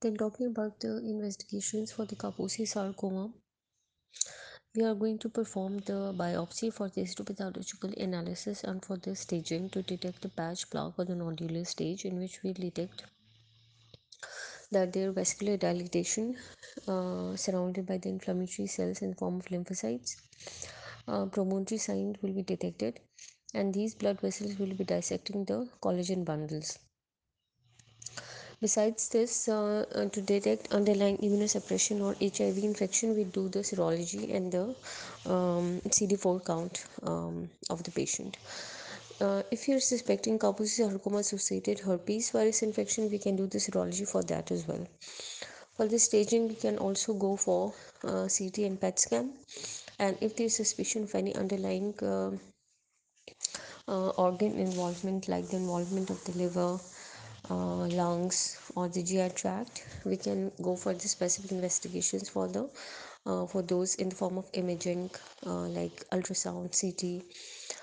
Then talking about the investigations for the Kaposi sarcoma, we are going to perform the biopsy for the histopathological analysis and for the staging to detect the patch plaque or the nodular stage, in which we detect that their vascular dilatation surrounded by the inflammatory cells in form of lymphocytes. Promontory signs will be detected, and these blood vessels will be dissecting the collagen bundles. Besides this, to detect underlying immunosuppression or HIV infection, we do the serology and the CD4 count of the patient. If you're suspecting Kaposi sarcoma associated herpes virus infection, we can do the serology for that as well. For the staging, we can also go for CT and PET scan. And if there's suspicion of any underlying organ involvement, like the involvement of the liver, lungs, or the GI tract, we can go for the specific investigations for those in the form of imaging, like ultrasound, CT,